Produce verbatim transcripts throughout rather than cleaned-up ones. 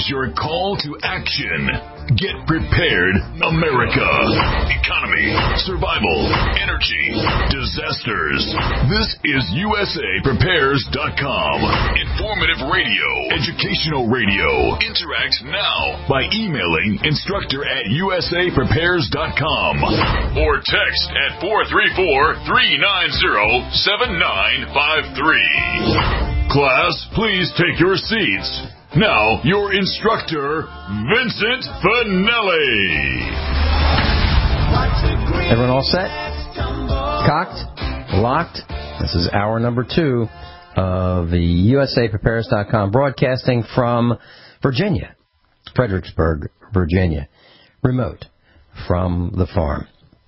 your call to action. Get prepared, America. Economy, survival, energy, disasters. This is U S A Prepares dot com. Informative radio, educational radio. Interact now by emailing instructor at U S A Prepares dot com or text at four three four, three nine zero, seven nine five three. Class, please take your seats. Now, your instructor, Vincent Finelli. Everyone all set? Cocked? Locked? This is hour number two of the U S A Prepares dot com, broadcasting from Virginia, Fredericksburg, Virginia, remote from the farm.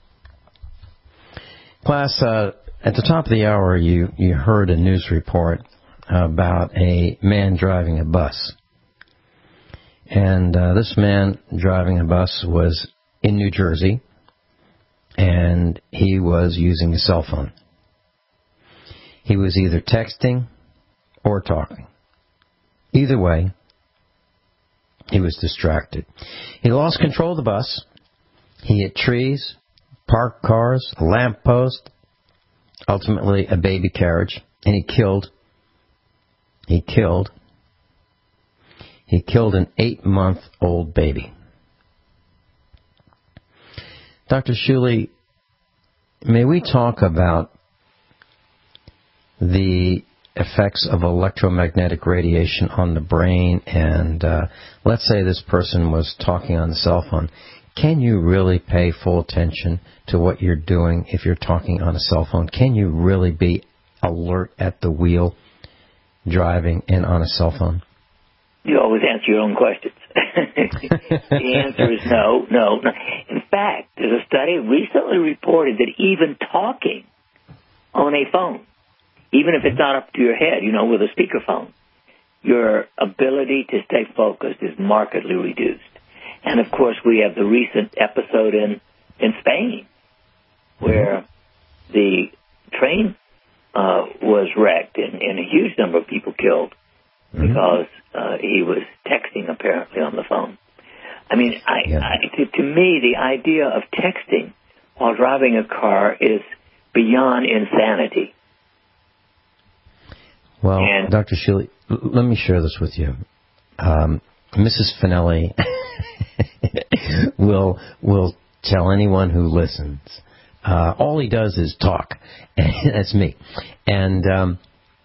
Class, uh, at the top of the hour, you, you heard a news report about a man driving a bus. And uh, this man driving a bus was in New Jersey, and he was using a cell phone. He was either texting or talking. Either way, he was distracted. He lost control of the bus. He hit trees, parked cars, a lamppost, ultimately a baby carriage, and he killed He killed, he killed an eight-month-old baby. Doctor Shuley, may we talk about the effects of electromagnetic radiation on the brain? And uh, let's say this person was talking on the cell phone. Can you really pay full attention to what you're doing if you're talking on a cell phone? Can you really be alert at the wheel driving and on a cell phone? You always answer your own questions. The answer is no, no, no. In fact, there's a study recently reported that even talking on a phone, even if it's not up to your head, you know, with a speakerphone, your ability to stay focused is markedly reduced. And, of course, we have the recent episode in, in Spain where the train uh, was wrecked and, and a huge number of people killed because uh, he was texting, apparently, on the phone. I mean, I, yeah. I, to, to me, the idea of texting while driving a car is beyond insanity. Well, and, Doctor Shuley, let me share this with you. Um, Missus Finelli will will tell anyone who listens. Uh, all he does is talk. That's me. And um,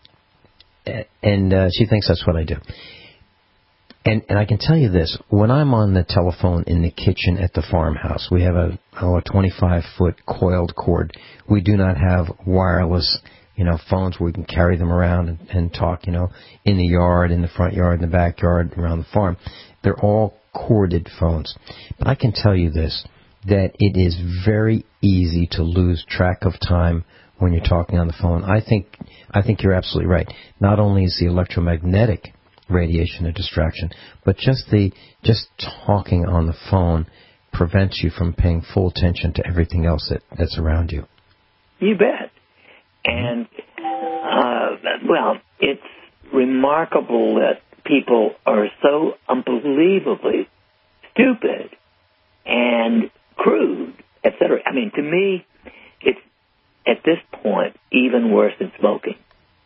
and uh, she thinks that's what I do. And and I can tell you this. When I'm on the telephone in the kitchen at the farmhouse, we have a, oh, a twenty-five foot coiled cord. We do not have wireless, you know, phones where we can carry them around and, and talk, you know, in the yard, in the front yard, in the backyard, around the farm. They're all corded phones. But I can tell you this, that it is very easy to lose track of time when you're talking on the phone. I think I think you're absolutely right. Not only is the electromagnetic radiation a distraction, but just the just talking on the phone prevents you from paying full attention to everything else that, that's around you. You bet. And, uh, well, it's remarkable that people are so unbelievably stupid and crude, et cetera. I mean, to me, it's, at this point, even worse than smoking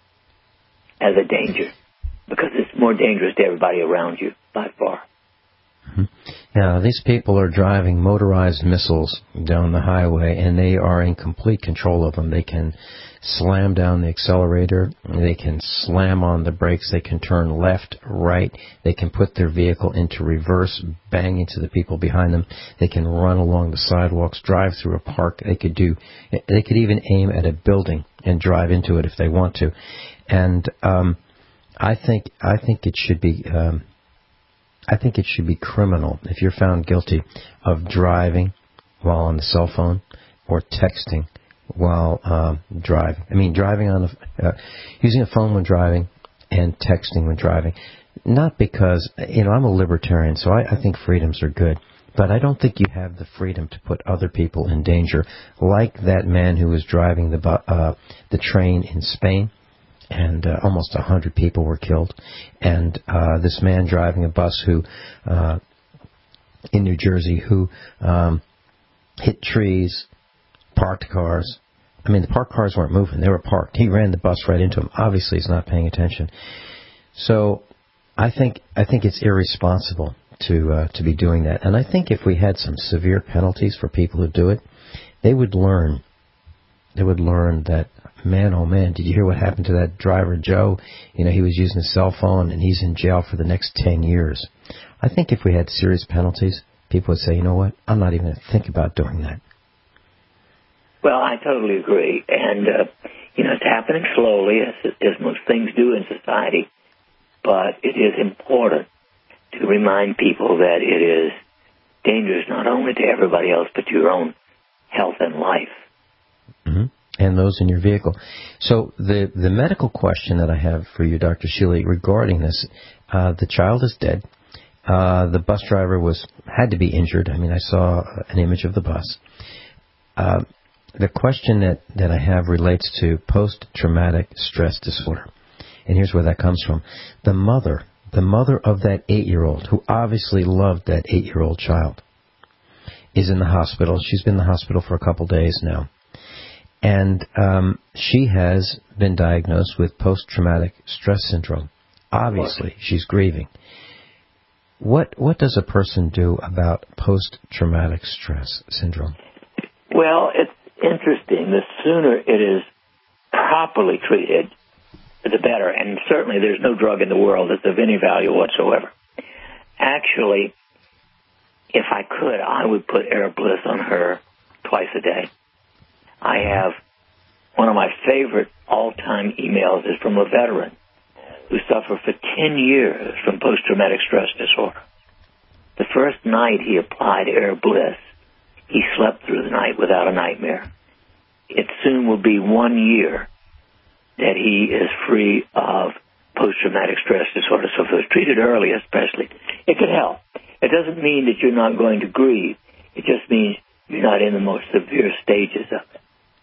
as a danger, because it's more dangerous to everybody around you, by far. Mm-hmm. Now, these people are driving motorized missiles down the highway, and they are in complete control of them. They can slam down the accelerator, they can slam on the brakes, they can turn left, right, they can put their vehicle into reverse, bang into the people behind them, they can run along the sidewalks, drive through a park, they could do, they could even aim at a building and drive into it if they want to. And um, I think I think it should be um, I think it should be criminal if you're found guilty of driving while on the cell phone or texting while um, driving. I mean, driving on a, uh, using a phone when driving and texting when driving. Not because, you know, I'm a libertarian, so I, I think freedoms are good. But I don't think you have the freedom to put other people in danger, like that man who was driving the bu- uh, the train in Spain. and uh, almost a hundred people were killed. And uh, this man driving a bus who, uh, in New Jersey, who um, hit trees, parked cars. I mean, the parked cars weren't moving; they were parked. He ran the bus right into him. Obviously, he's not paying attention. So, I think I think it's irresponsible to uh, to be doing that. And I think if we had some severe penalties for people who do it, they would learn. They would learn that, man, oh man, did you hear what happened to that driver Joe? You know, he was using a cell phone and he's in jail for the next ten years. I think if we had serious penalties, people would say, you know what, I'm not even going to think about doing that. Well, I totally agree. And, uh, you know, it's happening slowly, as, as most things do in society. But it is important to remind people that it is dangerous not only to everybody else, but to your own health and life. Mm-hmm. And those in your vehicle. So the the medical question that I have for you, Doctor Shealy, regarding this, uh, the child is dead. Uh, the bus driver was had to be injured. I mean, I saw an image of the bus. Uh, the question that, that I have relates to post-traumatic stress disorder. And here's where that comes from. The mother, the mother of that eight-year-old, who obviously loved that eight-year-old child, is in the hospital. She's been in the hospital for a couple days now. And um, she has been diagnosed with post-traumatic stress syndrome. Obviously, she's grieving. What what does a person do about post-traumatic stress syndrome? Well, it's interesting. The sooner it is properly treated, the better. And certainly there's no drug in the world that's of any value whatsoever. Actually, if I could, I would put Air Bliss on her twice a day. I have one of my favorite all-time emails is from a veteran who suffered for ten years from post-traumatic stress disorder. The first night he applied Air Bliss, he slept through the night without a nightmare. It soon will be one year that he is free of post-traumatic stress disorder. So if it was treated early especially, it could help. It doesn't mean that you're not going to grieve. It just means you're not in the most severe stages of it.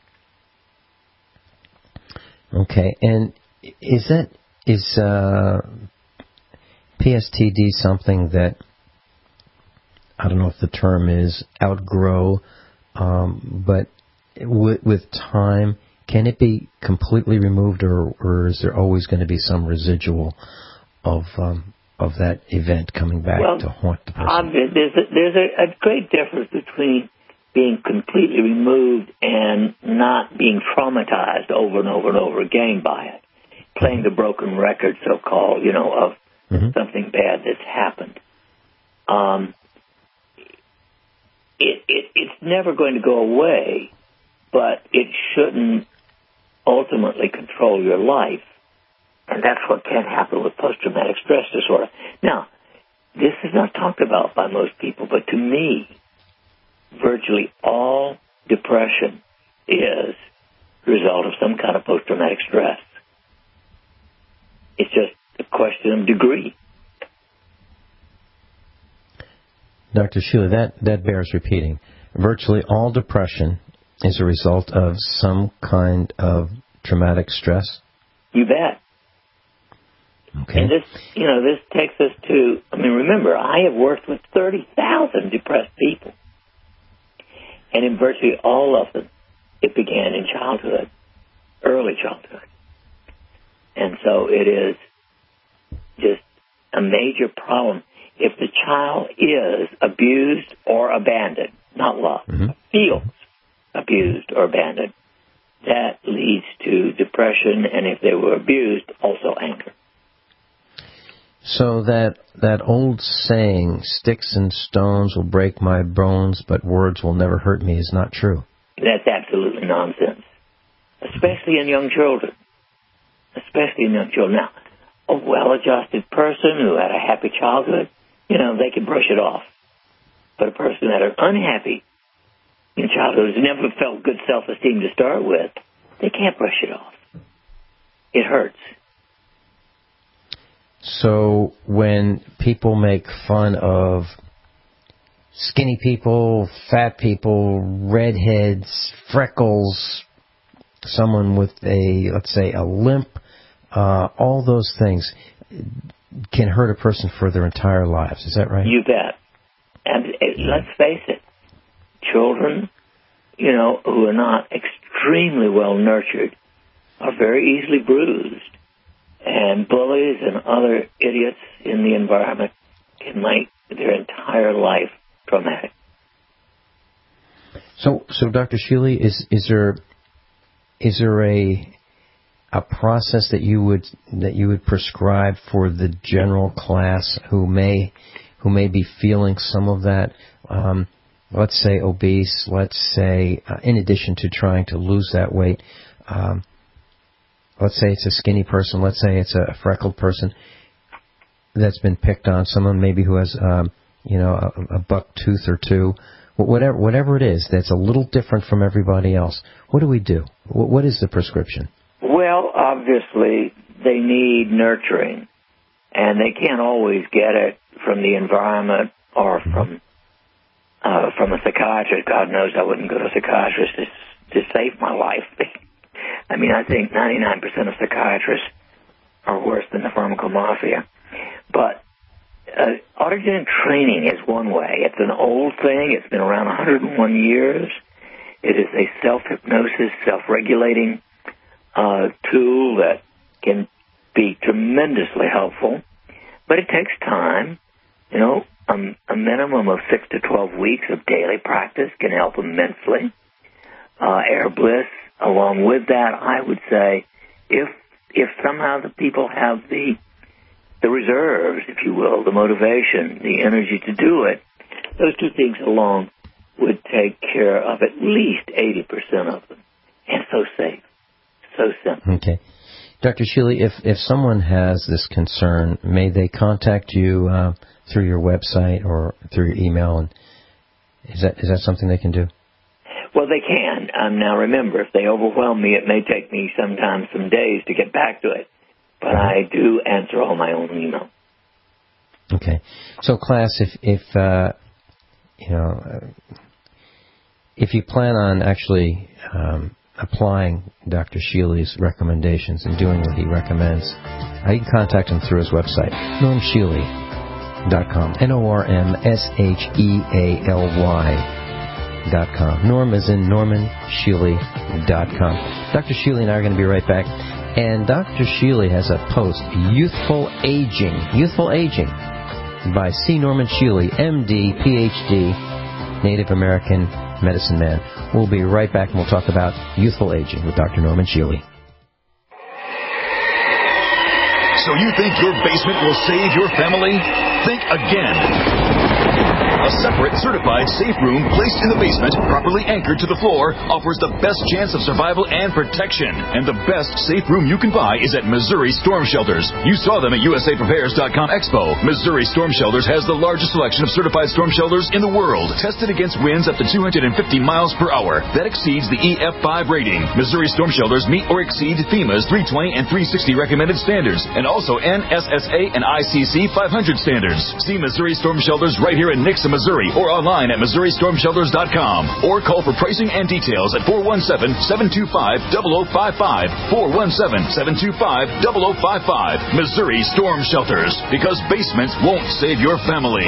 Okay, and is that is uh, P S T D something that, I don't know if the term is outgrow, um, but with, with time, can it be completely removed, or, or is there always going to be some residual of um, of that event coming back well, to haunt the person? Um, there's a, there's a, a great difference between being completely removed and not being traumatized over and over and over again by it. Playing the broken record, so-called, you know, of mm-hmm. something bad that's happened. Um, it, it, it's never going to go away, but it shouldn't ultimately control your life. And that's what can happen with post-traumatic stress disorder. Now, this is not talked about by most people, but to me, virtually all depression is the result of some kind of post-traumatic stress. It's just a question of degree. Doctor Shealy, that, that bears repeating. Virtually all depression is a result of some kind of traumatic stress? You bet. Okay. And this, you know, this takes us to, I mean, remember, I have worked with thirty thousand depressed people. And in virtually all of them, it began in childhood, early childhood. And so it is just a major problem. If the child is abused or abandoned, not loved, mm-hmm. feels abused or abandoned, that leads to depression, and if they were abused, also anger. So that that old saying, sticks and stones will break my bones, but words will never hurt me, is not true. That's absolutely nonsense, especially in young children. Especially in young children. Now, a well-adjusted person who had a happy childhood, you know, they can brush it off. But a person that are unhappy in childhood, who's never felt good self-esteem to start with, they can't brush it off. It hurts. So when people make fun of skinny people, fat people, redheads, freckles, someone with a, let's say, a limp, uh, all those things can hurt a person for their entire lives. Is that right? You bet. And it, let's face it, children, you know, who are not extremely well nurtured are very easily bruised. And bullies and other idiots in the environment can make their entire life traumatic. So, so Doctor Shealy, is is there is there a a process that you would that you would prescribe for the general class who may who may be feeling some of that? Um, let's say obese. Let's say, uh, in addition to trying to lose that weight, um, let's say it's a skinny person. Let's say it's a freckled person that's been picked on. Someone maybe who has, um, you know, a, a buck tooth or two. Whatever, whatever it is that's a little different from everybody else. What do we do? What is the prescription? Well, obviously, they need nurturing, and they can't always get it from the environment or from uh, from a psychiatrist. God knows I wouldn't go to a psychiatrist to, to save my life. I mean, I think ninety-nine percent of psychiatrists are worse than the pharmacomafia. But uh, autogenic training is one way. It's an old thing. It's been around one hundred one years. It is a self-hypnosis, self-regulating uh, tool that can be tremendously helpful. But it takes time. You know, um, a minimum of six to twelve weeks of daily practice can help immensely. Uh, Air Bliss, along with that, I would say, if if somehow the people have the the reserves, if you will, the motivation, the energy to do it, those two things alone would take care of at least eighty percent of them. And so safe, so simple. Okay. Doctor Shealy, if, if someone has this concern, may they contact you uh, through your website or through your email? And is that is that something they can do? Well, they can. Um, now, remember, if they overwhelm me, it may take me sometimes some days to get back to it. But I do answer all my own email. Okay. So, class, if, if uh, you know, uh, if you plan on actually um, applying Doctor Shealy's recommendations and doing what he recommends, uh, you can contact him through his website, norm shealy dot com. N O R M S H E A L Y dot com. Norm is in norman shealy dot com. Doctor Shealy and I are going to be right back. And Doctor Shealy has a post, Youthful Aging, Youthful Aging, by C. Norman Shealy, M D, P H D, Native American medicine man. We'll be right back and we'll talk about youthful aging with Doctor Norman Shealy. So you think your basement will save your family? Think again. A separate, certified safe room placed in the basement, properly anchored to the floor, offers the best chance of survival and protection. And the best safe room you can buy is at Missouri Storm Shelters. You saw them at U S A Prepares dot com Expo. Missouri Storm Shelters has the largest selection of certified storm shelters in the world, tested against winds up to two hundred fifty miles per hour. That exceeds the E F five rating. Missouri Storm Shelters meet or exceed FEMA's three twenty and three sixty recommended standards, and also N S S A and I C C five hundred standards. See Missouri Storm Shelters right here in Nixa, Missouri, or online at Missouri Storm Shelters dot com, or call for pricing and details at four one seven, seven two five, zero zero five five, four one seven, seven two five, zero zero five five. Missouri Storm Shelters, because basements won't save your family.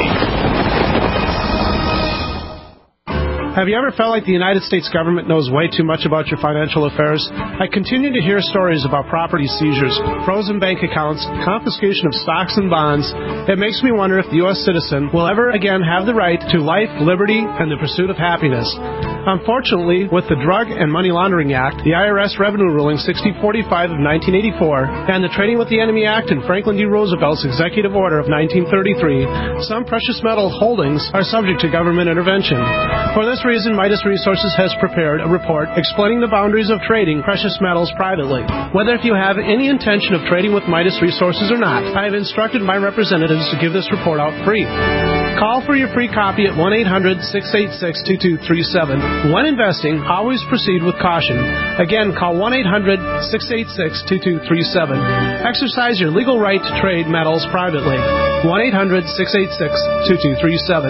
Have you ever felt like the United States government knows way too much about your financial affairs? I continue to hear stories about property seizures, frozen bank accounts, confiscation of stocks and bonds. It makes me wonder if the U S citizen will ever again have the right to life, liberty, and the pursuit of happiness. Unfortunately, with the Drug and Money Laundering Act, the I R S Revenue Ruling sixty forty-five of nineteen eighty-four, and the Trading with the Enemy Act and Franklin D. Roosevelt's Executive Order of nineteen thirty-three, some precious metal holdings are subject to government intervention. For this reason, Midas Resources has prepared a report explaining the boundaries of trading precious metals privately. Whether if you have any intention of trading with Midas Resources or not, I have instructed my representatives to give this report out free. Call for your free copy at one eight hundred, six eight six, two two three seven. When investing, always proceed with caution. Again, call one eight hundred, six eight six, two two three seven. Exercise your legal right to trade metals privately. one eight hundred, six eight six, two two three seven.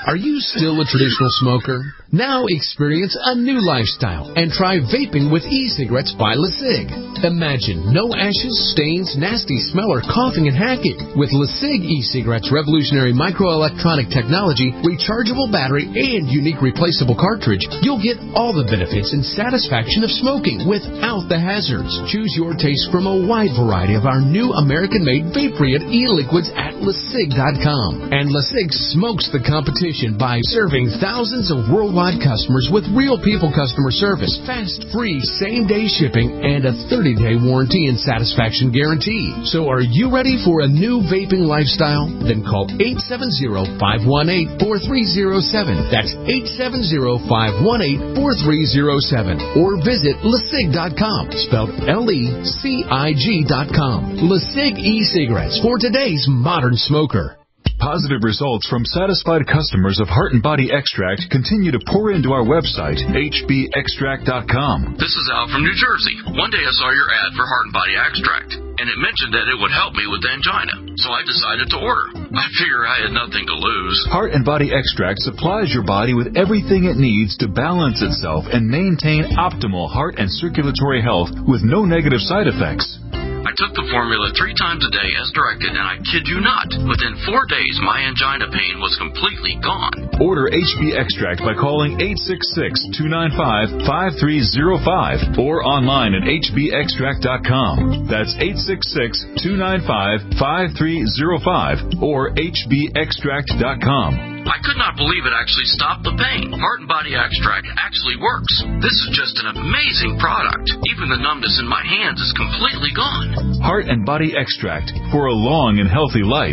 Are you still a traditional smoker? Now experience a new lifestyle and try vaping with e-cigarettes by LeSig. Imagine no ashes, stains, nasty smell, or coughing and hacking. With LeSig e-cigarettes' revolutionary microelectronic technology, rechargeable battery, and unique replaceable cartridge, you'll get all the benefits and satisfaction of smoking without the hazards. Choose your taste from a wide variety of our new American-made vape-free e-liquids at LeSig dot com. And LeSig smokes the competition by serving thousands of worldwide customers with real people customer service, fast, free, same-day shipping, and a thirty-day warranty and satisfaction guarantee. So are you ready for a new vaping lifestyle? Then call eight seven zero, five one eight, four three zero seven. That's eight seven zero, five one eight, four three zero seven. Or visit LeSig dot com, spelled L E C I G dot com. LeSig e-cigarettes for today's modern smoker. Positive results from satisfied customers of Heart and Body Extract continue to pour into our website, H B extract dot com. This is Al from New Jersey. One day I saw your ad for Heart and Body Extract, and it mentioned that it would help me with angina, so I decided to order. I figure I had nothing to lose. Heart and Body Extract supplies your body with everything it needs to balance itself and maintain optimal heart and circulatory health with no negative side effects. I took the formula three times a day as directed, and I kid you not, within four days my angina pain was completely gone. Order H B Extract by calling eight six six, two nine five, five three zero five or online at H B extract dot com. That's eight six six, two nine five, five three zero five or H B extract dot com. I could not believe it actually stopped the pain. Heart and Body Extract actually works. This is just an amazing product. Even the numbness in my hands is completely gone. Heart and Body Extract for a long and healthy life.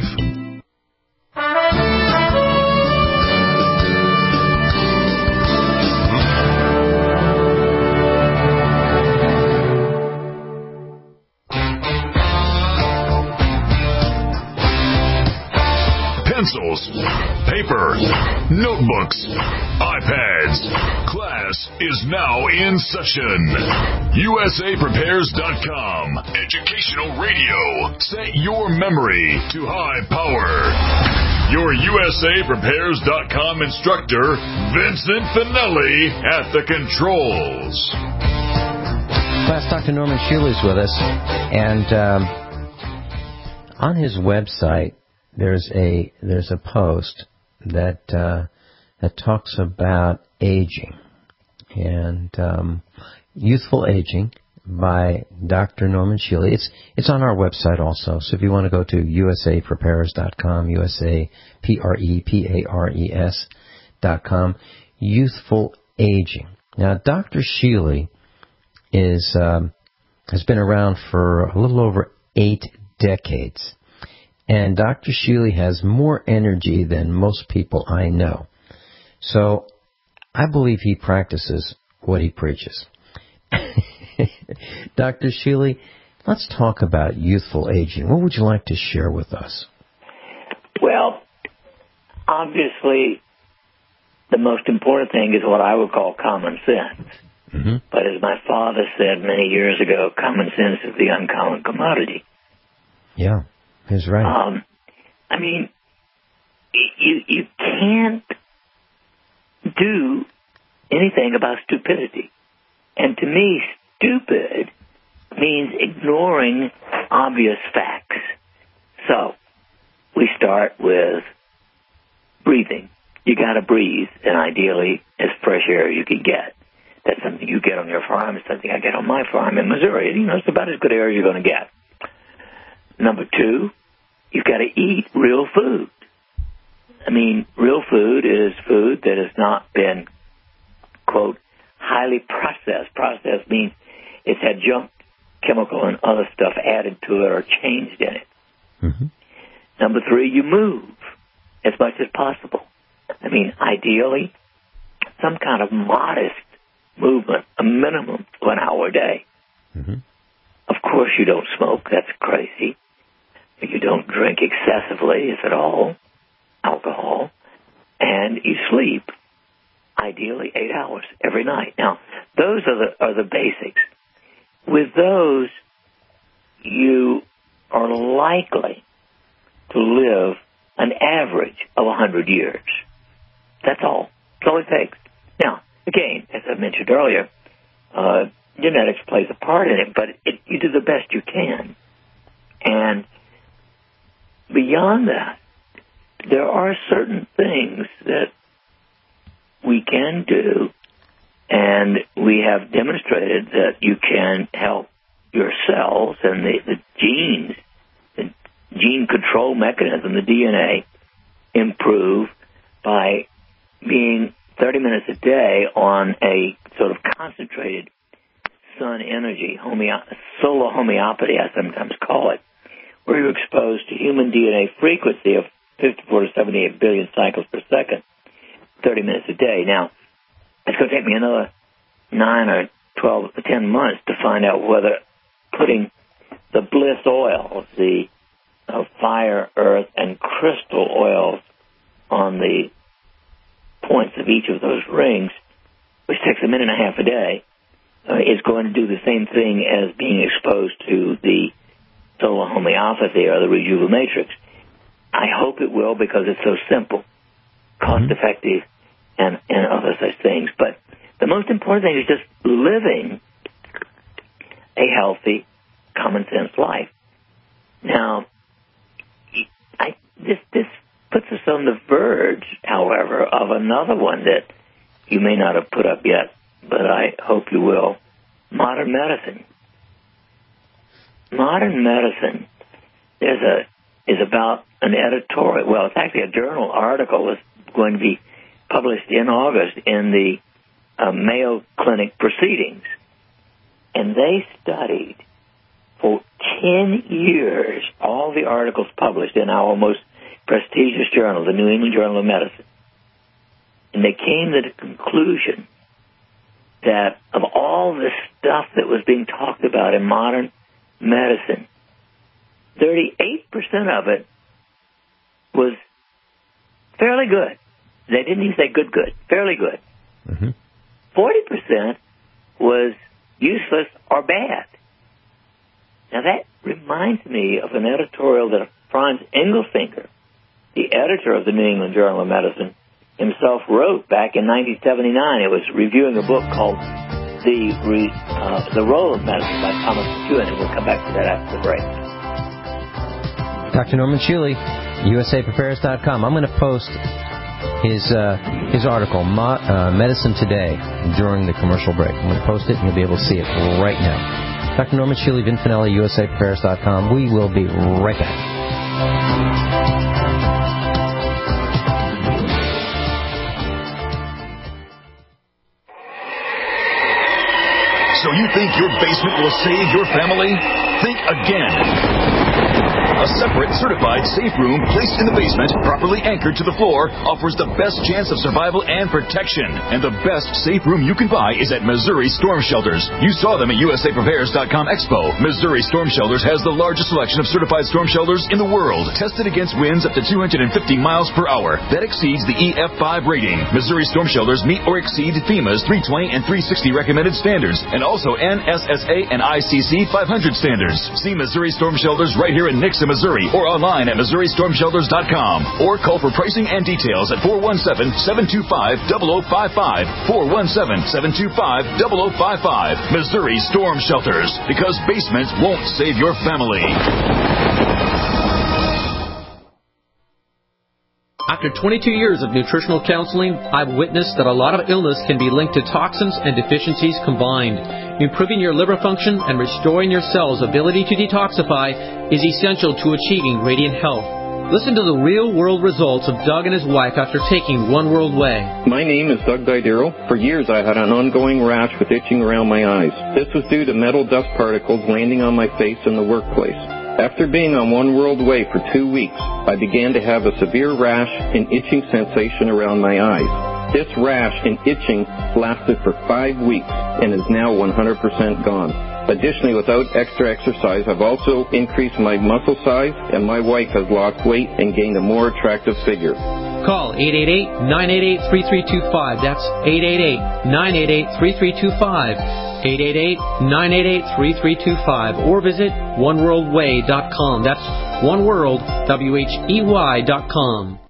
Pencils, paper, notebooks, iPads. Class is now in session. U S A Prepares dot com. Educational radio. Set your memory to high power. Your U S A Prepares dot com instructor, Vincent Finelli, at the controls. Class, Doctor Norman Shealy is with us, and um, on his website, There's a there's a post that uh, that talks about aging and um, youthful aging by Doctor Norman Shealy. It's it's on our website also. So if you want to go to U S A Prepares dot com, U S A P R E P A R E S dot com, youthful aging. Now, Doctor Shealy is um, has been around for a little over eight decades. And Doctor Shealy has more energy than most people I know. So I believe he practices what he preaches. Doctor Shealy, let's talk about youthful aging. What would you like to share with us? Well, obviously, the most important thing is what I would call common sense. Mm-hmm. But as my father said many years ago, common sense is the uncommon commodity. Yeah. He's right. Um, I mean, you you can't do anything about stupidity. And to me, stupid means ignoring obvious facts. So, we start with breathing. You got to breathe, and ideally, as fresh air as you can get. That's something you get on your farm. It's something I get on my farm in Missouri. You know, it's about as good air as you're going to get. Number two, you've got to eat real food. I mean, real food is food that has not been, quote, highly processed. Processed means it's had junk, chemical, and other stuff added to it or changed in it. Mm-hmm. Number three, you move as much as possible. I mean, ideally, some kind of modest movement, a minimum of an hour a day. Mm-hmm. Of course, you don't smoke. That's crazy. You don't drink excessively, if at all, alcohol, and you sleep, ideally, eight hours every night. Now, those are the are the basics. With those, you are likely to live an average of one hundred years. That's all. That's all it takes. Now, again, as I mentioned earlier, uh, genetics plays a part in it, but it, you do the best you can. And beyond that, there are certain things that we can do, and we have demonstrated that you can help your cells and the, the genes, the gene control mechanism, the D N A, improve by being thirty minutes a day on a sort of concentrated sun energy, homeo- solar homeopathy, I sometimes call it, where you're exposed to human D N A frequency of fifty-four to seventy-eight billion cycles per second, thirty minutes a day. Now, it's going to take me another nine or twelve or ten months to find out whether putting the bliss oils, the uh, fire, earth, and crystal oils on the points of each of those rings, which takes a minute and a half a day, uh, is going to do the same thing as being exposed to the solar homeopathy or the rejuvenatrix. I hope it will, because it's so simple, cost-effective, and, and other such things. But the most important thing is just living a healthy, common-sense life. Now, I, this, this puts us on the verge, however, of another one that you may not have put up yet, but I hope you will. Modern medicine. Modern medicine there's a, is about an editorial, well, it's actually a journal article that's going to be published in August in the uh, Mayo Clinic Proceedings. And they studied for ten years all the articles published in our most prestigious journal, the New England Journal of Medicine. And they came to the conclusion that of all the stuff that was being talked about in modern medicine, thirty-eight percent of it was fairly good. They didn't even say good, good, fairly good. Mm-hmm. forty percent was useless or bad. Now that reminds me of an editorial that Franz Engelfinger, the editor of the New England Journal of Medicine, himself wrote back in nineteen seventy-nine. It was reviewing a book called The Re, uh, The Role of Medicine by Thomas McEwen, and we'll come back to that after the break. Doctor Norman Shealy, U S A Prepares dot com. I'm going to post his uh, his article, Mo- uh, Medicine Today, during the commercial break. I'm going to post it, and you'll be able to see it right now. Doctor Norman Shealy, Vin Finelli, U S A Prepares dot com. We will be right back. So you think your basement will save your family? Think again. A separate, certified safe room placed in the basement, properly anchored to the floor, offers the best chance of survival and protection. And the best safe room you can buy is at Missouri Storm Shelters. You saw them at U S A Prepares dot com Expo. Missouri Storm Shelters has the largest selection of certified storm shelters in the world, tested against winds up to two hundred fifty miles per hour. That exceeds the E F five rating. Missouri Storm Shelters meet or exceed FEMA's three twenty and three sixty recommended standards, and also N S S A and I C C five hundred standards. See Missouri Storm Shelters right here in Nixa, Missouri, or online at Missouri Storm Shelters dot com, or call for pricing and details at four one seven, seven two five, zero zero five five, four one seven, seven two five, zero zero five five. Missouri Storm Shelters, because basements won't save your family. After twenty-two years of nutritional counseling, I've witnessed that a lot of illness can be linked to toxins and deficiencies combined. Improving your liver function and restoring your cells' ability to detoxify is essential to achieving radiant health. Listen to the real-world results of Doug and his wife after taking One World Way. My name is Doug Didero. For years I had an ongoing rash with itching around my eyes. This was due to metal dust particles landing on my face in the workplace. After being on One World Way for two weeks, I began to have a severe rash and itching sensation around my eyes. This rash and itching lasted for five weeks and is now one hundred percent gone. Additionally, without extra exercise, I've also increased my muscle size, and my wife has lost weight and gained a more attractive figure. Call eight eight eight, nine eight eight, three three two five. That's eight eight eight, nine eight eight, three three two five. eight eight eight, nine eight eight, three three two five, or visit one world way dot com. That's one world, W H E Y dot com.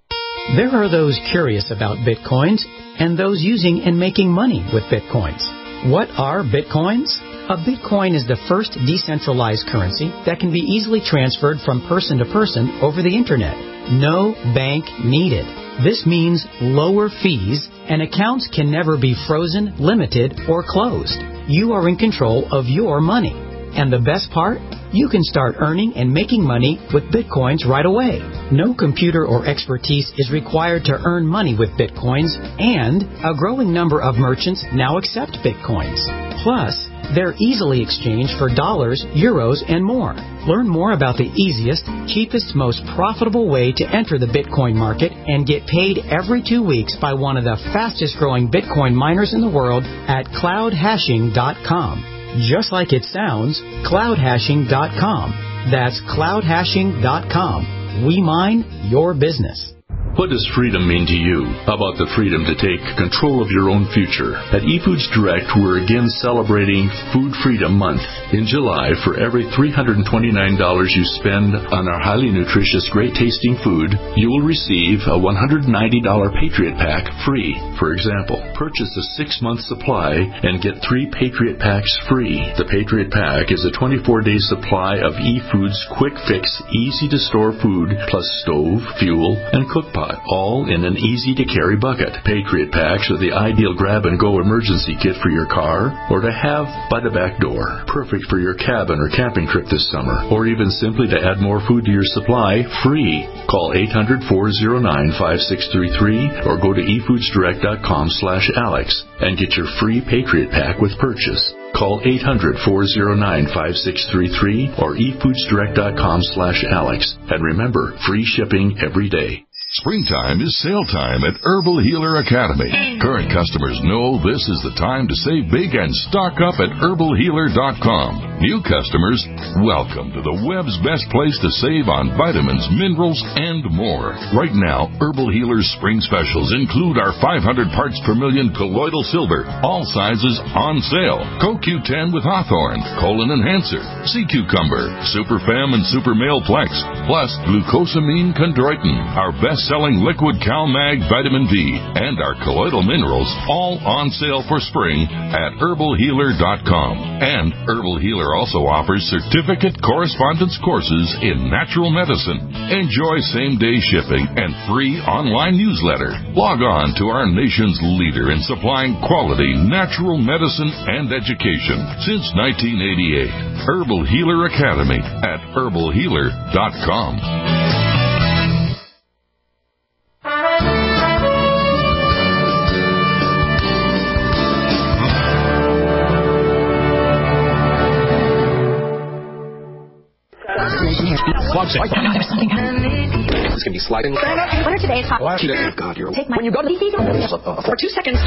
There are those curious about Bitcoins and those using and making money with Bitcoins. What are Bitcoins? A Bitcoin is the first decentralized currency that can be easily transferred from person to person over the Internet. No bank needed. This means lower fees, and accounts can never be frozen, limited, or closed. You are in control of your money. And the best part? You can start earning and making money with Bitcoins right away. No computer or expertise is required to earn money with Bitcoins, and a growing number of merchants now accept Bitcoins. Plus, they're easily exchanged for dollars, euros, and more. Learn more about the easiest, cheapest, most profitable way to enter the Bitcoin market and get paid every two weeks by one of the fastest growing Bitcoin miners in the world at cloud hashing dot com. Just like it sounds, cloud hashing dot com. That's cloud hashing dot com. We mine your business. What does freedom mean to you? How about the freedom to take control of your own future? At eFoods Direct, we're again celebrating Food Freedom Month. In July, for every three hundred twenty-nine dollars you spend on our highly nutritious, great-tasting food, you will receive a one hundred ninety dollars Patriot Pack free. For example, purchase a six-month supply and get three Patriot Packs free. The Patriot Pack is a twenty-four day supply of eFoods quick-fix, easy-to-store food, plus stove, fuel, and cook pot, all in an easy-to-carry bucket. Patriot Packs are the ideal grab-and-go emergency kit for your car or to have by the back door. Perfect for your cabin or camping trip this summer, or even simply to add more food to your supply, free. Call eight hundred, four oh nine, five six three three or go to e foods direct dot com slash alex and get your free Patriot Pack with purchase. Call eight hundred, four oh nine, five six three three or e foods direct dot com slash alex. And remember, free shipping every day. Springtime is sale time at Herbal Healer Academy. Current customers know this is the time to save big and stock up at herbal healer dot com. New customers, welcome to the web's best place to save on vitamins, minerals, and more. Right now, Herbal Healer's spring specials include our five hundred parts per million colloidal silver, all sizes on sale. Co Q ten with Hawthorne, Colon Enhancer, Sea Cucumber, Super Fem and Super Male Plex, plus Glucosamine Chondroitin, our best selling liquid CalMag vitamin D, and our colloidal minerals, all on sale for spring at herbal healer dot com. And Herbal Healer also offers certificate correspondence courses in natural medicine. Enjoy same-day shipping and free online newsletter. Log on to our nation's leader in supplying quality natural medicine and education since nineteen eighty-eight. Herbal Healer Academy at herbal healer dot com. There's something happening. This can be sliding. What are today's hot? Oh, God, you're... Take my... When you go to the... For two seconds...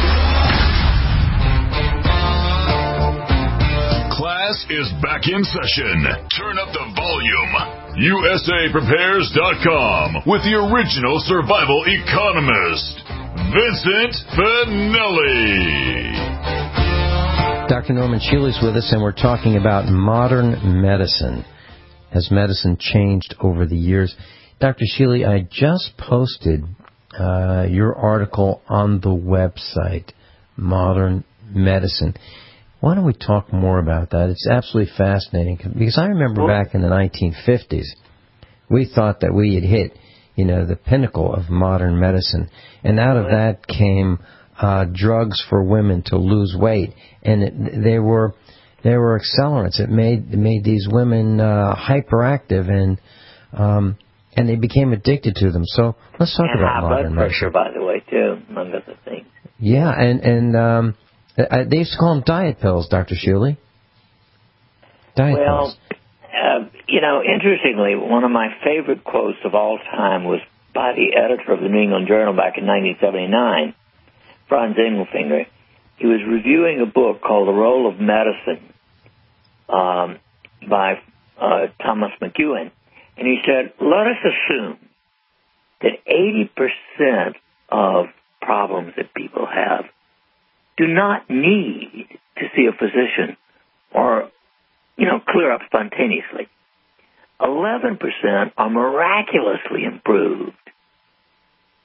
Class is back in session. Turn up the volume. U S A prepares dot com with the original survival economist, Vincent Finelli. Doctor Norman Shealy's with us, and we're talking about modern medicine. Has medicine changed over the years? Doctor Shealy, I just posted uh, your article on the website, Modern Medicine. Why don't we talk more about that? It's absolutely fascinating, because I remember back in the nineteen fifties, we thought that we had hit, you know, the pinnacle of modern medicine, and out of that came uh, drugs for women to lose weight, and it, they were they were accelerants. It made it made these women uh, hyperactive, and um, and they became addicted to them. So let's talk and about high modern blood pressure, medicine. by the way, too, among other things. Yeah, and and um, they used to call them diet pills, Doctor Shealy. Diet well, pills. Uh, you know, interestingly, one of my favorite quotes of all time was by the editor of the New England Journal back in nineteen seventy-nine, Franz Engelfinger. He was reviewing a book called The Role of Medicine um, by uh, Thomas McEwen. And he said, let us assume that eighty percent of problems that people have do not need to see a physician or, you know, clear up spontaneously. eleven percent are miraculously improved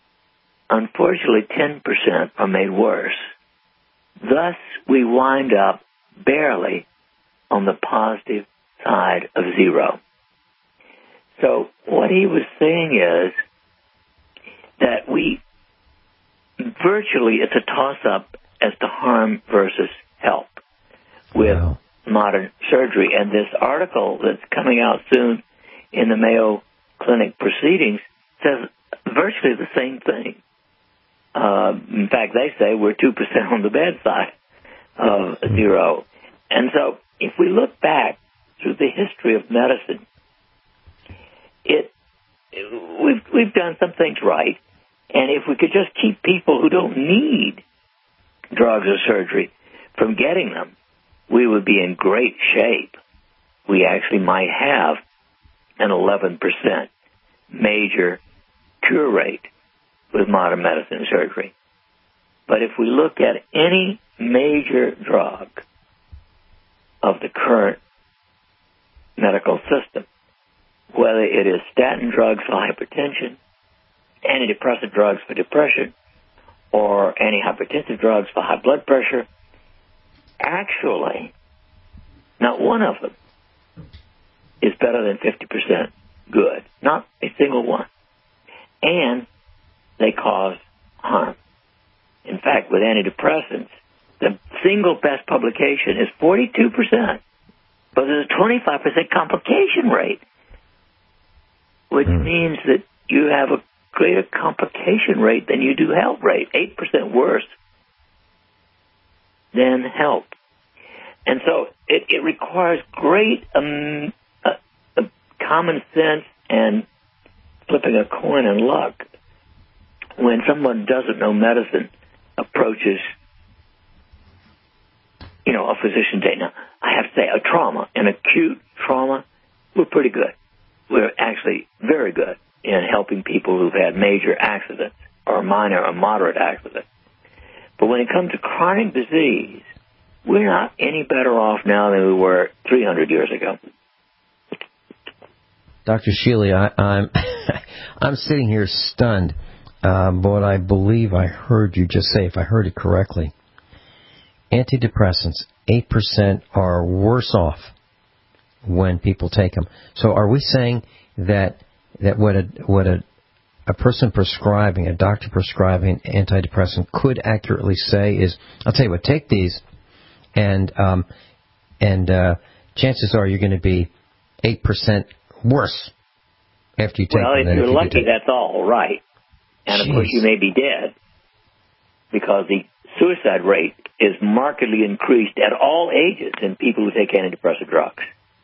unfortunately ten percent are made worse. Thus, we wind up barely on the positive side of zero. So what he was saying is that we virtually, it's a toss-up as to harm versus help with wow. modern surgery. And this article that's coming out soon in the Mayo Clinic Proceedings says virtually the same thing. Uh, in fact, they say we're two percent on the bad side of zero. And so if we look back through the history of medicine, it, we've, we've done some things right. And if we could just keep people who don't need drugs or surgery from getting them, we would be in great shape. We actually might have an eleven percent major cure rate with modern medicine and surgery. But if we look at any major drug of the current medical system, whether it is statin drugs for hypertension, antidepressant drugs for depression, or antihypertensive drugs for high blood pressure, actually, not one of them is better than fifty percent good. Not a single one. And they cause harm. In fact, with antidepressants, the single best publication is forty-two percent, but there's a twenty-five percent complication rate, which mm. means that you have a greater complication rate than you do help rate, eight percent worse than help. And so it, it requires great um, uh, uh, common sense and flipping a coin and luck when someone doesn't know medicine approaches, you know, a physician day. Now, I have to say, a trauma, an acute trauma, we're pretty good. We're actually very good in helping people who've had major accidents or minor or moderate accidents. But when it comes to chronic disease, we're not any better off now than we were three hundred years ago. Doctor Shealy, I, I'm I'm sitting here stunned. Uh, but I believe I heard you just say, if I heard it correctly, antidepressants, eight percent are worse off when people take them. So are we saying that that what a what a a person prescribing, a doctor prescribing antidepressant could accurately say is, I'll tell you what, take these, and um, and uh, chances are you're going to be eight percent worse after you take well, them. Well, if you're if lucky, you that's all right. And, of Jeez. course, you may be dead because the suicide rate is markedly increased at all ages in people who take antidepressant drugs.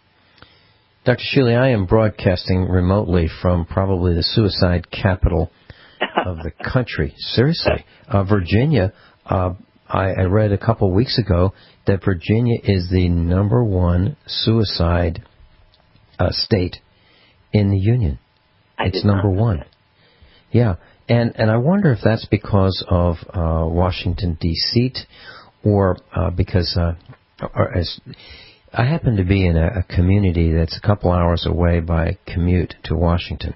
Doctor Shealy, I am broadcasting remotely from probably the suicide capital of the country. Seriously. Uh, Virginia, uh, I, I read a couple of weeks ago that Virginia is the number one suicide uh, state in the Union. I it's number one. That. Yeah. And and I wonder if that's because of uh, Washington, D C, or uh, because uh, or as I happen to be in a, a community that's a couple hours away by commute to Washington.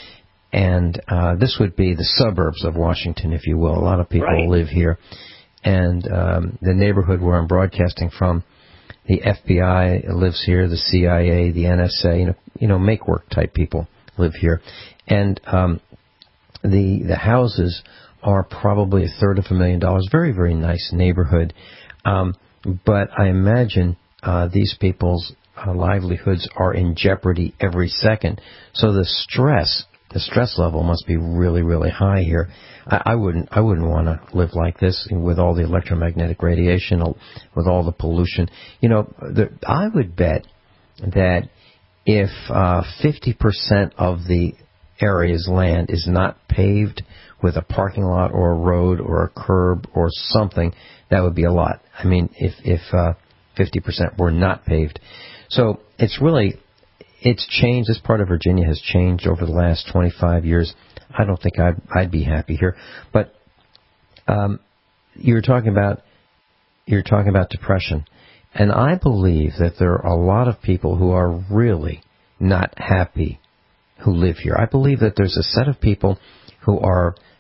And uh, this would be the suburbs of Washington, if you will. A lot of people right. live here. And um, the neighborhood where I'm broadcasting from, the F B I lives here, the C I A, the N S A, you know, you know make-work type people live here. And um The the houses are probably a third of a million dollars. Very, very nice neighborhood. Um, but I imagine uh, these people's uh, livelihoods are in jeopardy every second. So the stress, the stress level must be really, really high here. I, I wouldn't I wouldn't want to live like this with all the electromagnetic radiation, with all the pollution. You know, the, I would bet that if uh, fifty percent of the area's land is not paved with a parking lot or a road or a curb or something, that would be a lot. I mean, if if uh, fifty percent were not paved. So it's really, it's changed. This part of Virginia has changed over the last twenty-five years. I don't think I'd, I'd be happy here. But um, you were talking about, you're talking about depression. And I believe that there are a lot of people who are really not happy who live here. I believe that there's a set of people who are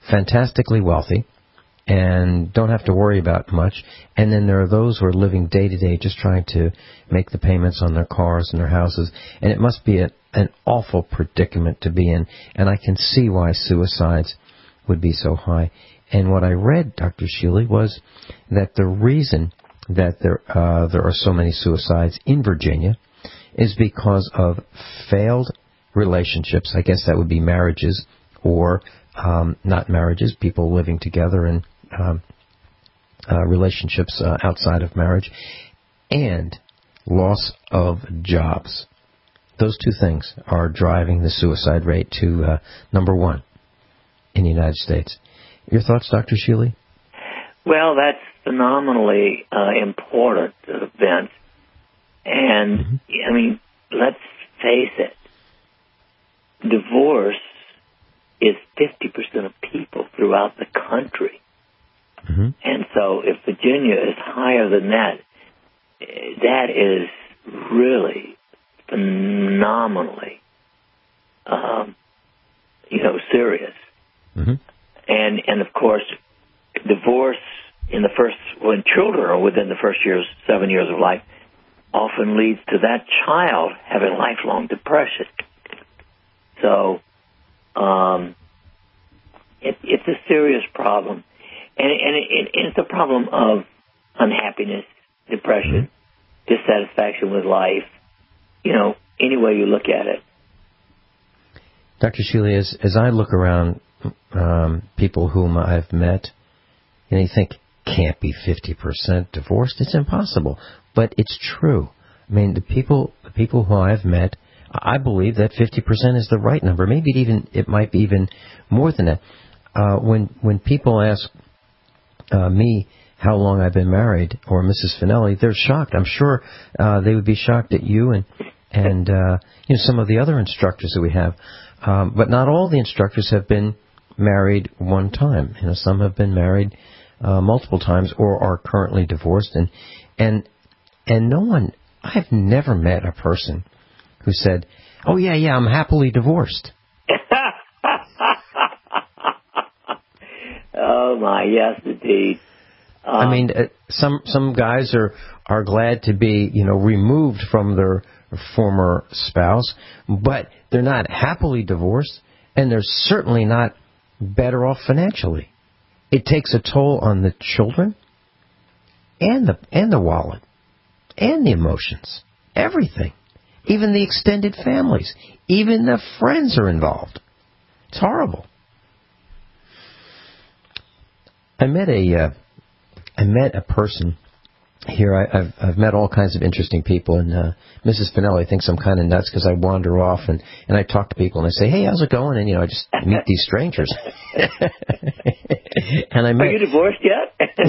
fantastically wealthy and don't have to worry about much. And then there are those who are living day to day just trying to make the payments on their cars and their houses. And it must be a, an awful predicament to be in. And I can see why suicides would be so high. And what I read, Doctor Shealy, was that the reason that there uh, there are so many suicides in Virginia is because of failed relationships. I guess that would be marriages or um, not marriages, people living together in um, uh, relationships uh, outside of marriage, and loss of jobs. Those two things are driving the suicide rate to uh, number one in the United States. Your thoughts, Doctor Shealy? Well, that's phenomenally uh, important, uh, Vince. And, mm-hmm. I mean, let's face it, divorce is fifty percent of people throughout the country. Mm-hmm. And so if Virginia is higher than that, that is really phenomenally, um, you know, serious. Mm-hmm. And, and of course, divorce in the first, when children are within the first years, seven years of life, often leads to that child having lifelong depression. So, um, it, it's a serious problem. And, and it, it's a problem of unhappiness, depression, mm-hmm. dissatisfaction with life, you know, any way you look at it. Doctor Shealy, as, as I look around um, people whom I've met, and you think, can't be fifty percent divorced. It's impossible. But it's true. I mean, the people the people who I've met, I believe that fifty percent is the right number. Maybe it even it might be even more than that. Uh, when when people ask uh, me how long I've been married, or Missus Finelli, they're shocked. I'm sure uh, they would be shocked at you and and uh, you know, some of the other instructors that we have. Um, but not all the instructors have been married one time. You know, some have been married Uh, multiple times, or are currently divorced, and and and no one. I've never met a person who said, "Oh yeah, yeah, I'm happily divorced." Oh my, yes, indeed. Um, I mean, uh, some some guys are are glad to be, you know, removed from their former spouse, but they're not happily divorced, and they're certainly not better off financially. It takes a toll on the children and the and the wallet and the emotions, everything, even the extended families, even the friends are involved. It's horrible. I met a uh, I met a person here. I, I've I've met all kinds of interesting people, and uh, Missus Finelli thinks I'm kind of nuts because I wander off and, and I talk to people and I say, "Hey, how's it going?" And you know, I just meet these strangers. And I met, Are you divorced yet?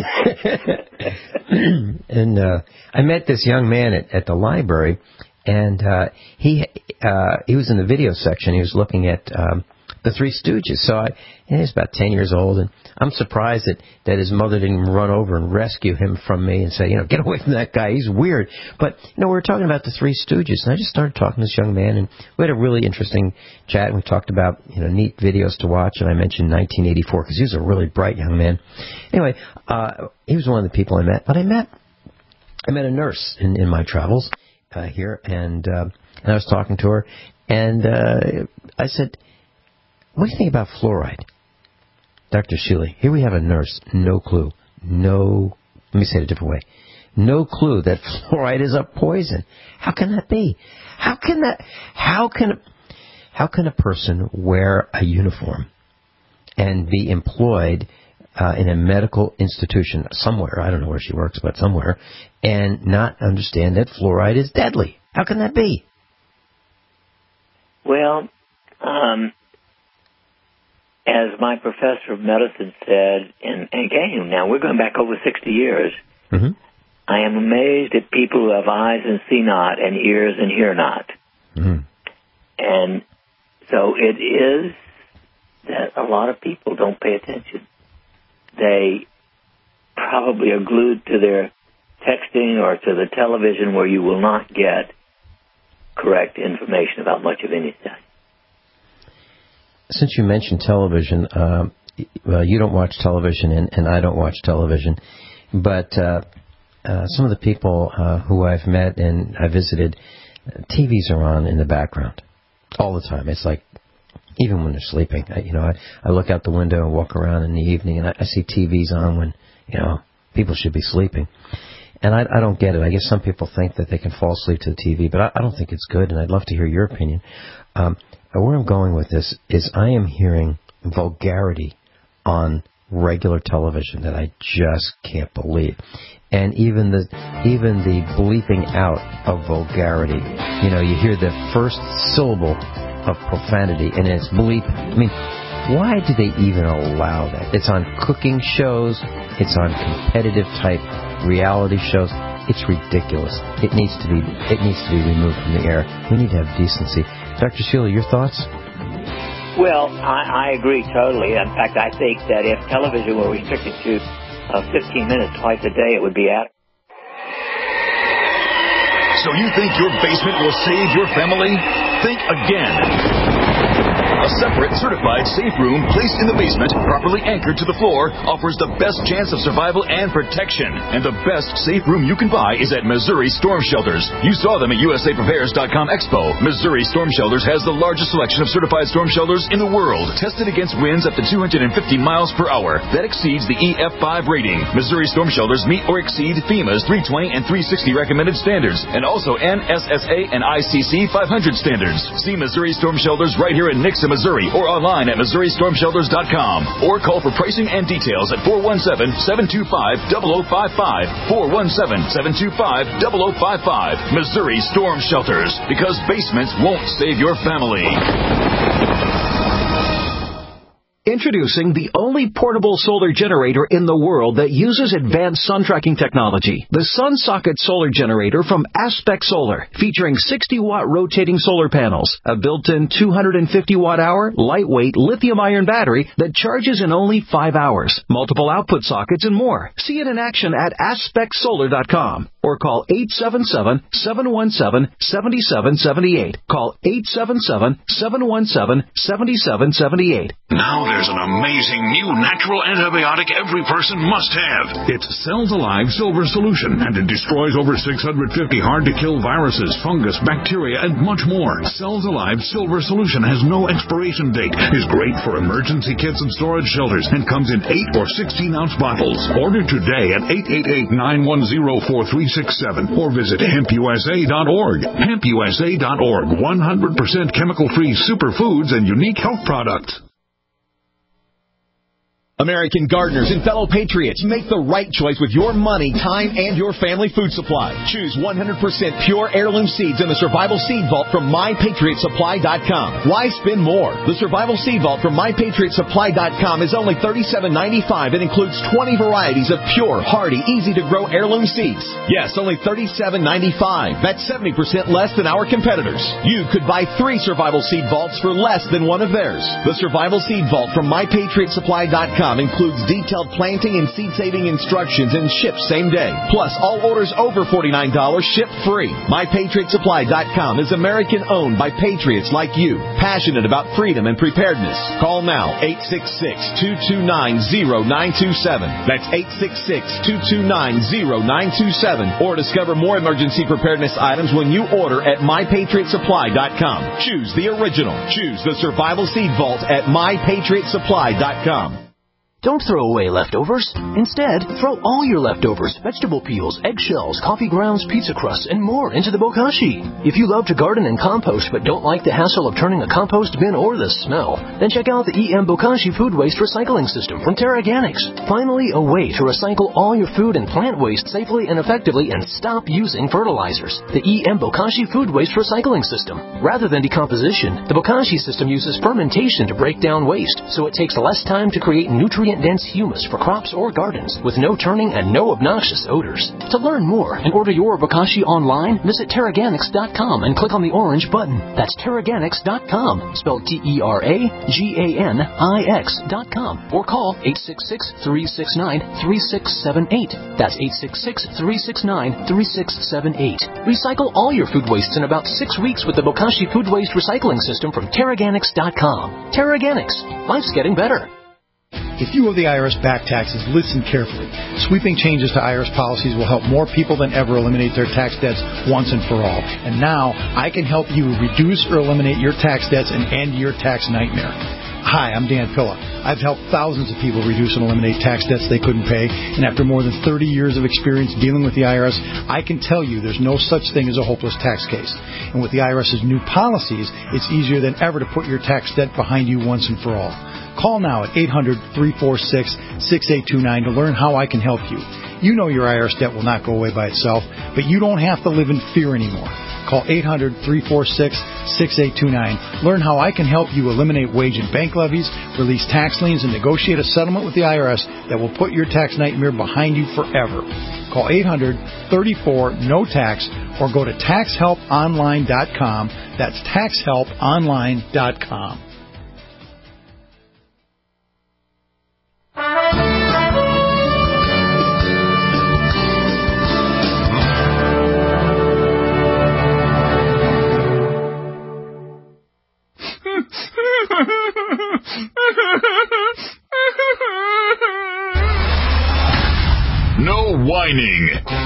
And uh, I met this young man at, at the library, and uh, he uh, he was in the video section. He was looking at um, the Three Stooges. So I, and he's about ten years old, and I'm surprised that, that his mother didn't run over and rescue him from me and say, you know, get away from that guy. He's weird. But, you know, we were talking about the Three Stooges, and I just started talking to this young man, and we had a really interesting chat, and we talked about, you know, neat videos to watch, and I mentioned nineteen eighty-four because he was a really bright young man. Anyway, uh, he was one of the people I met, but I met I met a nurse in, in my travels uh, here, and, uh, and I was talking to her, and uh, I said, what do you think about fluoride? Doctor Shealy, here we have a nurse, no clue, no, let me say it a different way, no clue that fluoride is a poison. How can that be? How can that, how can, how can a person wear a uniform and be employed uh, in a medical institution somewhere, I don't know where she works, but somewhere, and not understand that fluoride is deadly? How can that be? Well, um... as my professor of medicine said, and, and again, now we're going back over sixty years, mm-hmm. I am amazed at people who have eyes and see not, and ears and hear not. Mm-hmm. And so it is that a lot of people don't pay attention. They probably are glued to their texting or to the television where you will not get correct information about much of anything. Since you mentioned television, uh, well, you don't watch television, and, and I don't watch television, but uh, uh, some of the people uh, who I've met and I visited, T Vs are on in the background all the time. It's like, even when they're sleeping, I, you know, I, I look out the window and walk around in the evening, and I, I see T Vs on when, you know, people should be sleeping. And I, I don't get it. I guess some people think that they can fall asleep to the T V, but I, I don't think it's good, and I'd love to hear your opinion. Um, where I'm going with this is I am hearing vulgarity on regular television that I just can't believe. And even the even the bleeping out of vulgarity. You know, you hear the first syllable of profanity, and it's bleep. I mean, why do they even allow that? It's on cooking shows. It's on competitive type reality shows. It's ridiculous. It needs to be it needs to be removed from the air. We need to have decency. Doctor Sheila, your thoughts? Well, I, I agree totally. In fact, I think that if television were restricted to uh, fifteen minutes twice a day, it would be adequate. So you think your basement will save your family? Think again. A separate, certified safe room placed in the basement, properly anchored to the floor, offers the best chance of survival and protection. And the best safe room you can buy is at Missouri Storm Shelters. You saw them at U S A Prepares dot com Expo. Missouri Storm Shelters has the largest selection of certified storm shelters in the world, tested against winds up to two hundred fifty miles per hour. That exceeds the E F five rating. Missouri Storm Shelters meet or exceed FEMA's three twenty and three sixty recommended standards, and also N S S A and I C C five hundred standards. See Missouri Storm Shelters right here in Nixa, Missouri, or online at Missouri Storm Shelters dot com, or call for pricing and details at four one seven, seven two five, zero zero five five, four one seven, seven two five, zero zero five five. Missouri Storm Shelters, because basements won't save your family. Introducing the only portable solar generator in the world that uses advanced sun tracking technology. The SunSocket Solar Generator from Aspect Solar, featuring sixty watt rotating solar panels, a built-in two hundred fifty watt hour lightweight lithium-ion battery that charges in only five hours, multiple output sockets, and more. See it in action at aspect solar dot com or call eight seven seven, seven one seven, seven seven seven eight. Call eight seven seven, seven one seven, seven seven seven eight. Now there's an amazing new natural antibiotic every person must have. It's Cells Alive Silver Solution, and it destroys over six hundred fifty hard-to-kill viruses, fungus, bacteria, and much more. Cells Alive Silver Solution has no expiration date, is great for emergency kits and storage shelters, and comes in eight or sixteen ounce bottles. Order today at eight eight eight, nine one zero, four three six seven or visit hemp U S A dot org. hemp U S A dot org, one hundred percent chemical-free superfoods and unique health products. American gardeners and fellow patriots, make the right choice with your money, time, and your family food supply. Choose one hundred percent pure heirloom seeds in the Survival Seed Vault from my patriot supply dot com. Why spend more? The Survival Seed Vault from my patriot supply dot com is only thirty-seven ninety-five and includes twenty varieties of pure, hardy, easy-to-grow heirloom seeds. Yes, only thirty-seven ninety-five. That's seventy percent less than our competitors. You could buy three Survival Seed Vaults for less than one of theirs. The Survival Seed Vault from my patriot supply dot com includes detailed planting and seed-saving instructions and ships same day. Plus, all orders over forty-nine dollars ship free. my patriot supply dot com is American-owned by patriots like you, passionate about freedom and preparedness. Call now, eight six six, two two nine, zero nine two seven. That's eight six six, two two nine, zero nine two seven. Or discover more emergency preparedness items when you order at my patriot supply dot com. Choose the original. Choose the Survival Seed Vault at my patriot supply dot com. Don't throw away leftovers. Instead, throw all your leftovers, vegetable peels, eggshells, coffee grounds, pizza crusts, and more into the bokashi. If you love to garden and compost but don't like the hassle of turning a compost bin or the smell, then check out the E M Bokashi Food Waste Recycling System from Terraganics. Finally, a way to recycle all your food and plant waste safely and effectively and stop using fertilizers. The E M Bokashi Food Waste Recycling System. Rather than decomposition, the Bokashi system uses fermentation to break down waste, so it takes less time to create nutrient dense humus for crops or gardens with no turning and no obnoxious odors. To learn more and order your bokashi online, visit Terraganics dot com and click on the orange button. That's Terraganics dot com, spelled T E R A G A N I X dot com, or call eight six six, three six nine, three six seven eight. That's eight six six, three six nine, three six seven eight. Recycle all your food wastes in about six weeks with the Bokashi Food Waste Recycling System from Terraganics dot com. Terraganics. Life's getting better. If you owe the I R S back taxes, listen carefully. Sweeping changes to I R S policies will help more people than ever eliminate their tax debts once and for all. And now, I can help you reduce or eliminate your tax debts and end your tax nightmare. Hi, I'm Dan Pilla. I've helped thousands of people reduce and eliminate tax debts they couldn't pay, and after more than thirty years of experience dealing with the I R S, I can tell you there's no such thing as a hopeless tax case. And with the IRS's new policies, it's easier than ever to put your tax debt behind you once and for all. Call now at eight hundred, three four six, six eight two nine to learn how I can help you. You know your I R S debt will not go away by itself, but you don't have to live in fear anymore. Call eight hundred, three four six, six eight two nine. Learn how I can help you eliminate wage and bank levies, release tax liens, and negotiate a settlement with the I R S that will put your tax nightmare behind you forever. Call eight hundred, three four, N O tax or go to tax help online dot com. That's tax help online dot com. No whining.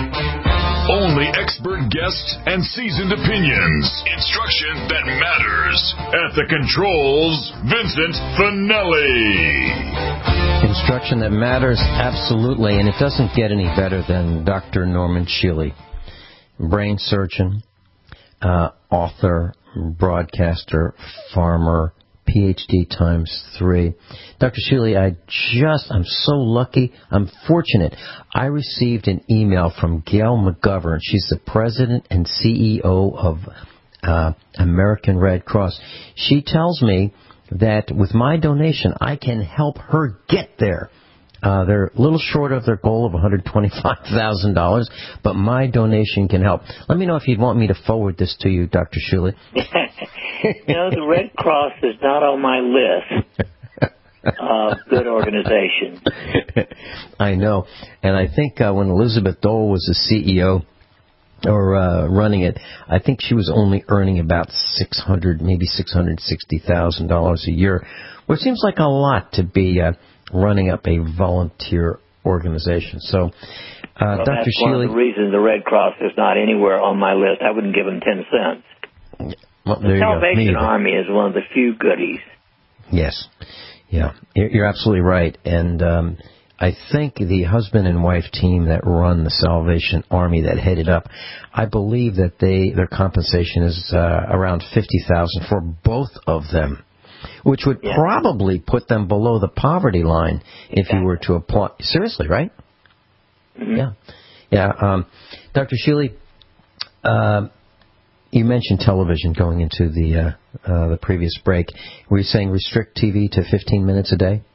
Only expert guests and seasoned opinions. Instruction that matters. At the controls, Vincent Finelli. Instruction that matters, absolutely, and it doesn't get any better than Doctor Norman Shealy, brain surgeon, uh, author, broadcaster, farmer, P H D times three. Doctor Shealy, I just, I'm so lucky, I'm fortunate. I received an email from Gail McGovern. She's the president and C E O of uh, American Red Cross. She tells me that with my donation, I can help her get there. Uh, they're a little short of their goal of one hundred twenty-five thousand dollars, but my donation can help. Let me know if you'd want me to forward this to you, Doctor Shealy. You know, the Red Cross is not on my list of good organizations. I know. And I think uh, when Elizabeth Dole was the C E O or uh, running it, I think she was only earning about six hundred, maybe six hundred sixty thousand dollars a year, which seems like a lot to be uh, running up a volunteer organization. So, uh, well, Doctor that's Shealy, one of the reasons the Red Cross is not anywhere on my list. I wouldn't give them ten cents. Well, the Salvation Army is one of the few goodies. Yes. Yeah, you're absolutely right. And um, I think the husband and wife team that run the Salvation Army that headed up, I believe that they their compensation is uh, around fifty thousand dollars for both of them, which would yeah. probably put them below the poverty line if exactly. you were to apply. Seriously, right? Mm-hmm. Yeah. Yeah. Um, Doctor Shealy, uh, you mentioned television going into the uh, uh, the previous break. Were you saying restrict T V to fifteen minutes a day?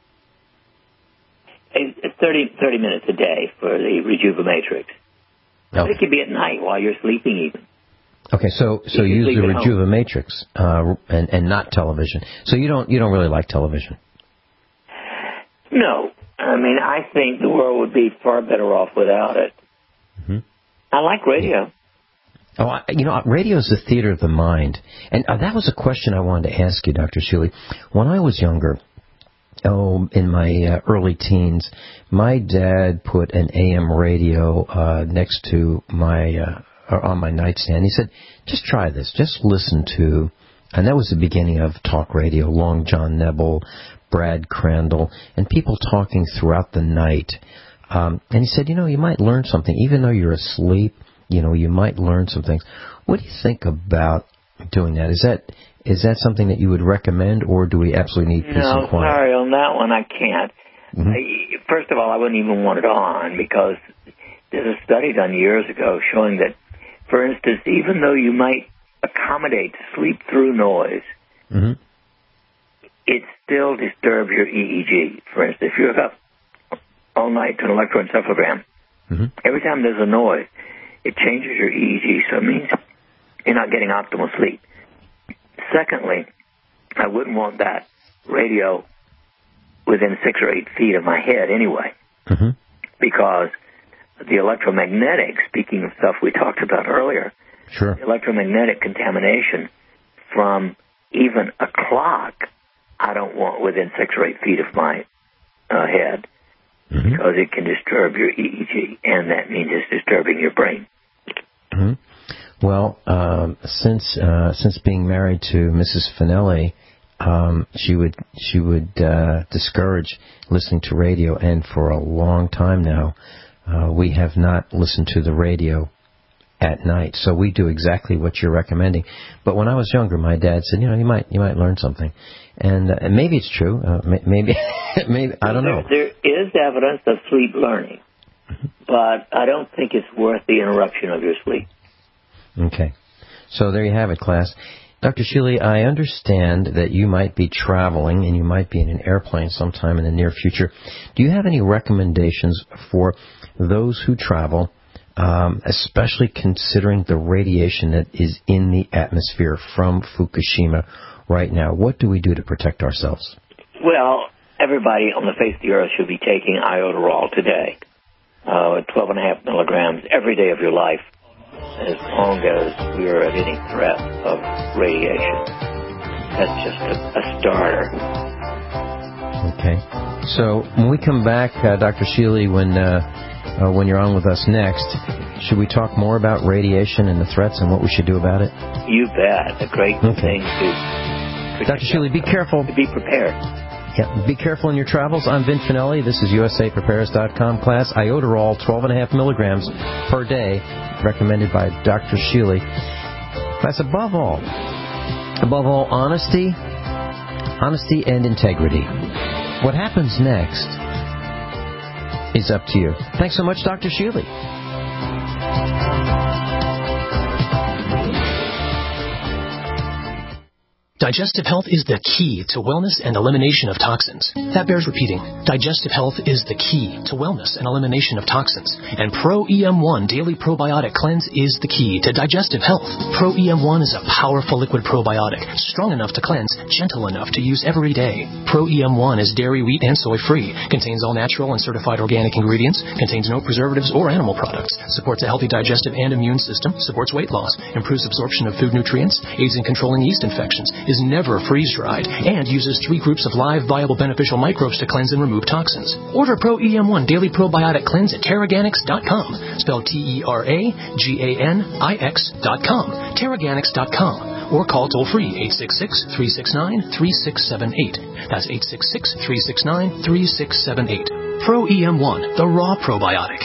thirty, thirty minutes a day for the Rejuva-Matrix. Oh. It could be at night while you're sleeping even. Okay, so so you use the Rejuva-Matrix uh, and and not television. So you don't you don't really like television? No, I mean I think the world would be far better off without it. Mm-hmm. I like radio. Yeah. Oh, I, you know, radio is the theater of the mind. And uh, that was a question I wanted to ask you, Doctor Shealy. When I was younger, oh, in my uh, early teens, my dad put an A M radio uh, next to my, uh, or on my nightstand. He said, just try this. Just listen to, and that was the beginning of talk radio, Long John Nebel, Brad Crandall, and people talking throughout the night. Um, and he said, you know, you might learn something, even though you're asleep. You know, you might learn some things. What do you think about doing that? Is that is that something that you would recommend, or do we absolutely need peace no, and quiet? No, sorry, on that one I can't. Mm-hmm. I, first of all, I wouldn't even want it on because there's a study done years ago showing that, for instance, even though you might accommodate sleep-through noise, mm-hmm. it still disturbs your E E G. For instance, if you're up all night to an electroencephalogram, mm-hmm. every time there's a noise, it changes your E E G, so it means you're not getting optimal sleep. Secondly, I wouldn't want that radio within six or eight feet of my head anyway, mm-hmm. because the electromagnetic, speaking of stuff we talked about earlier, sure. the electromagnetic contamination from even a clock, I don't want within six or eight feet of my uh, because it can disturb your E E G, and that means it's disturbing your brain. Mm-hmm. Well, um, since uh, since being married to Missus Finelli, um, she would she would uh, discourage listening to radio, and for a long time now, uh, we have not listened to the radio at night. So we do exactly what you're recommending. But when I was younger, my dad said, you know, you might you might learn something, and, uh, and maybe it's true. Uh, maybe maybe I don't know. There, there is evidence of sleep learning, but I don't think it's worth the interruption of your sleep. Okay. So there you have it, class. Doctor Shealy, I understand that you might be traveling and you might be in an airplane sometime in the near future. Do you have any recommendations for those who travel, um, especially considering the radiation that is in the atmosphere from Fukushima right now? What do we do to protect ourselves? Well, everybody on the face of the earth should be taking iodoral today, uh, twelve and a half milligrams every day of your life, as long as we're at any threat of radiation. That's just a, a starter. Okay. So when we come back, uh, Doctor Shealy, when uh, uh, when you're on with us next, should we talk more about radiation and the threats and what we should do about it? You bet. A great okay. thing to... Doctor Shealy, be careful. To be prepared. Yeah, be careful in your travels. I'm Vin Finelli. This is U S A Prepares dot com class. Iodoral, twelve and a half milligrams per day, recommended by Doctor Shealy. That's above all, above all, honesty, honesty and integrity. What happens next is up to you. Thanks so much, Doctor Shealy. Digestive health is the key to wellness and elimination of toxins. That bears repeating. Digestive health is the key to wellness and elimination of toxins. And Pro E M one Daily Probiotic Cleanse is the key to digestive health. Pro E M one is a powerful liquid probiotic, strong enough to cleanse, gentle enough to use every day. Pro E M one is dairy, wheat, and soy-free, contains all natural and certified organic ingredients, contains no preservatives or animal products, supports a healthy digestive and immune system, supports weight loss, improves absorption of food nutrients, aids in controlling yeast infections, is never freeze-dried, and uses three groups of live, viable, beneficial microbes to cleanse and remove toxins. Order Pro E M one Daily Probiotic Cleanse at Teraganix dot com, spelled T E R A G A N I X dot com, Teraganix dot com, or call toll-free eight six six, three six nine, three six seven eight. That's eight six six, three six nine, three six seven eight. Pro E M one, the raw probiotic.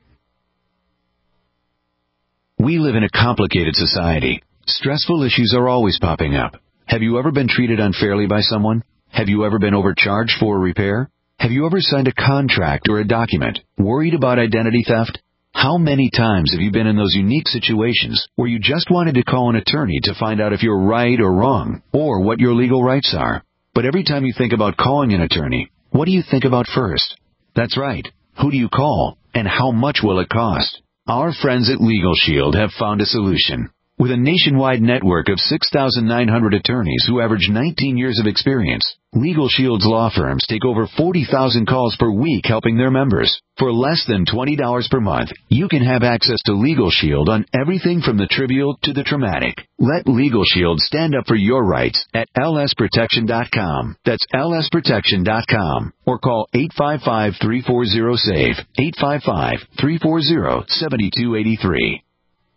We live in a complicated society. Stressful issues are always popping up. Have you ever been treated unfairly by someone? Have you ever been overcharged for a repair? Have you ever signed a contract or a document worried about identity theft? How many times have you been in those unique situations where you just wanted to call an attorney to find out if you're right or wrong, or what your legal rights are? But every time you think about calling an attorney, what do you think about first? That's right. Who do you call, and how much will it cost? Our friends at Legal Shield have found a solution. With a nationwide network of six thousand nine hundred attorneys who average nineteen years of experience, Legal Shield's law firms take over forty thousand calls per week helping their members. For less than twenty dollars per month, you can have access to Legal Shield on everything from the trivial to the traumatic. Let Legal Shield stand up for your rights at L S protection dot com. That's L S protection dot com. Or call eight five five, three four zero, S A V E, eight five five, three four zero, seven two eight three.